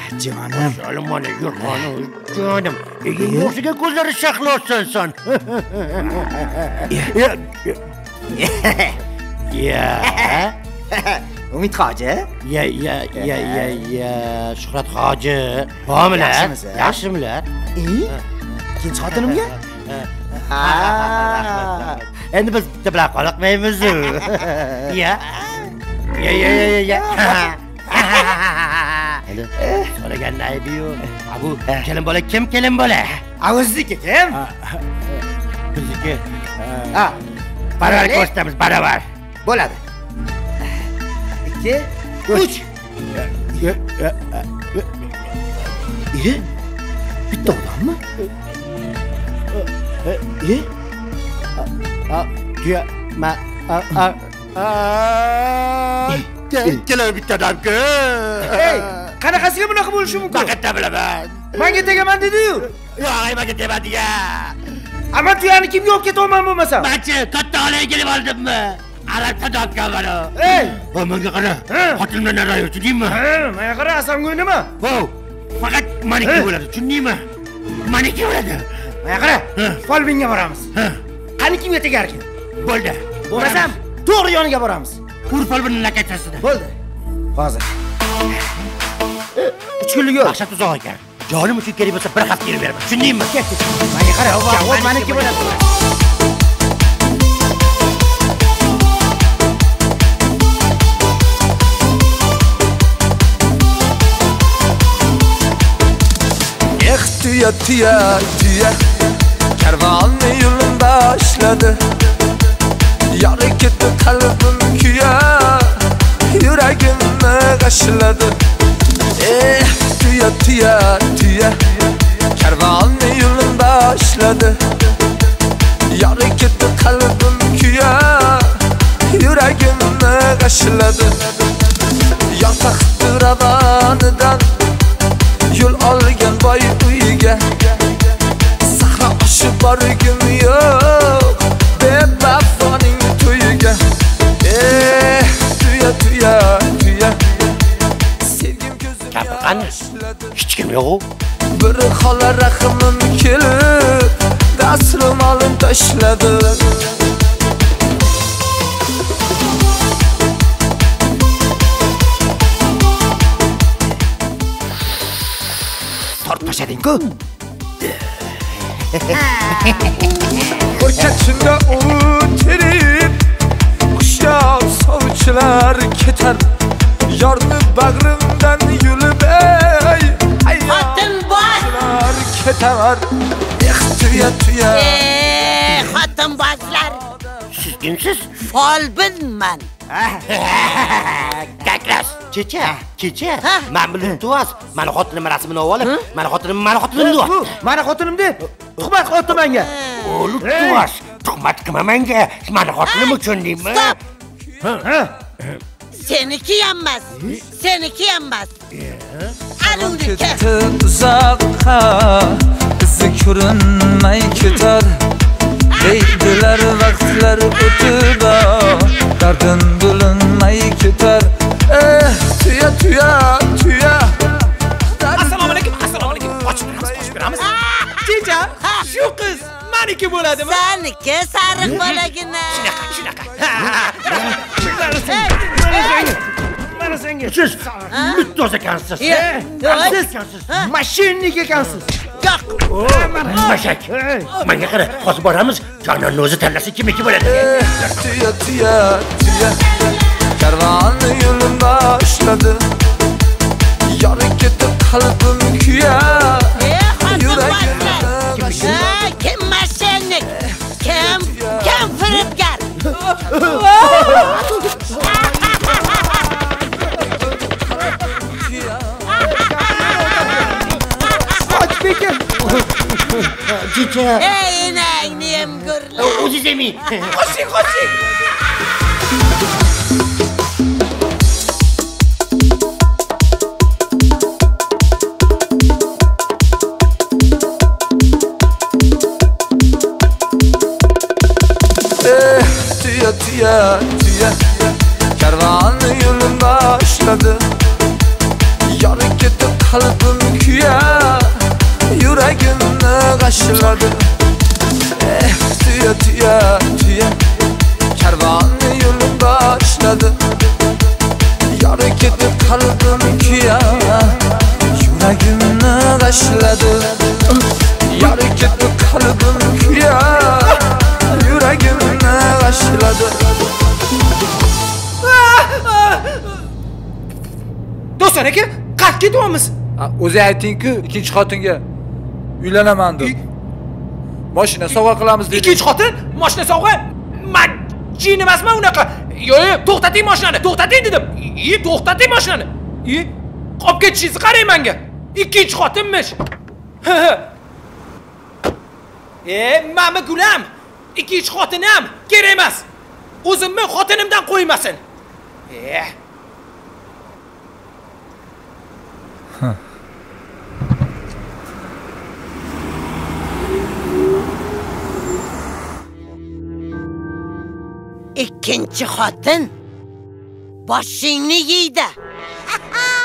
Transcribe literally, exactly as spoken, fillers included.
Canım. Salim bana yurtmanı canım. Yurtsuga ko'zlari shaqlotsan sen. Ya. Umid Hoji. Ya ya ya ya ya Shuhrat Hoji. Homila. Yaxshimilar? Ikkinchi xotinimga? Ha. Endi biz bitta bilan qolmaymiz. Ya. Ya ya ya ya. Hadi. So'ragan aybi-yu. Bu kelin bola kim kelin bola? O'ziniki kim? Bizniki. Ha. Baravar ko'rsatamiz, baravar. Bo'ladi. ikki, uch. E? Bitta odammi? E? A, ya, ma, a, a, a. Kelar bitta odamku. Hey, qanaqasiga bunaqa bo'lishi mumkin? Faqatda bilaman. Menga tegaman dedi-yu. Yo'q, menga tegmadi-ya. Ama tuyani kimga olib ketaman bo'lmasam? Manchi katta olaga kelib oldimmi? Arabcha topgan mana. Hey, va menga qara. Xotinimdan narayo, tushundingmi? Ha, menga qara, asamga nima? Vo, faqat meniki bo'ladi, tushundingmi? Meniki bo'ladi. Menga qara, folbinga boramiz. Qani kimga tegar ekan? Bo'ldi. Bo'lmasam, to'g'ri yoniga boramiz. Urfolbinning lakachasida. Bo'ldi. Hozir. uch kunlik yo'l. Maqsad uzoq ekan. Jonim uchun kerak bo'lsa bir hafta yurib beraman. Tushundingmi? Menga qara, javob meniki bo'ladi. Tuya tuya tuya Kervanı yolun başladı Yarı gitti kalbim küya Yüreğimi kaşladı Eh tuya tuya tuya Kervanı yolun başladı Yarı gitti kalbim küya Yüreğimi kaşladı Yasaktı ravanıdan Yol algan boy uyga Sahra oshib borgim yo'q Bevafoning to'yiga Eh tuya tuya tuya Sevgim ko'zim yoshlanadi Hech kim yo'q. Bir xola rahmim kelib Dasrim olib tashladi Tortmashading-ku. Ko'rkachimda o'tirib Qushlar sovchilar ketar Yorni bag'rimdan yulib ey Xotin bosh ketar Eh tuya tuya Eh xotin boshlar Siz kimsiz? Folbinman. Kaklas. Kecha, kecha. Men bilib turasiz. Meni xotinim rasmini olib, meni xotinim, meni xotinim deb. Meni xotinim deb tuhmat qildi menga. O'lib turas. Tuhmat qilma menga. Meni xotinim uchun deymi? Ha. Seniki emas. Seniki emas. Aluniki. Ketdi uzoqqa izi ko'rinmay ketar Deydilar vaqtlar o'tib Dardim bo'linmay ketar Eh tuya tuya tuya Assalomu alaykum, assalomu alaykum. Ochib beramiz, ochib beramiz. Kecha shu qiz meniki bo'ladimi? Seniki sariq bo'lagina. Shunaqa, shunaqa. Mana senga. Siz mittoz ekansiz. Siz mashinnik ekansiz. Yo'q. Mashak. Menga qara, hozir boramiz. Jononni o'zi tanlasa kimniki bo'ladi? Tuya tuya tuya Kervanı yolun başladı Yarı gitti kalbim küya Eh xotin boshlar. Ha, kim mashinnik? Kim? Kim firibgar? Qochbekim. Kecha. Ey enangni ham ko'rlar. O'zingiz emi. Qoching, qoching. Eh tuya tuya tuya Kervanı yolun başladı Yarı gitti qalbim kuyar, yuragimni g'ashladi. Eh, tuya tuya tuya, karvonni yo'lim boshladi. Yori ketib qalbim kuyar, yuragimni g'ashladi. Yori ketib qalbim kuyar, yuragimni g'ashladi. Do'stlar aka, qayerga ketyapmiz? O'zi ayting-ku, ikkinchi xotinga uylanaman deb. Mashina sovg'a qilamiz dedi. Ikkinchi xotin? Mashina sovg'a? Men jin emasman unaqa. Yo'q, to'xtating mashinani, to'xtating dedim. Yi, to'xtating mashinani. Yi, qolib ketishingizni qarang menga. Ikkinchi xotinmish. E, mama gulam. Ikkinchi xotinam kerak emas. O'zimni xotinimdan qo'ymasin. E. Ikkinchi xotin boshingni yeydi.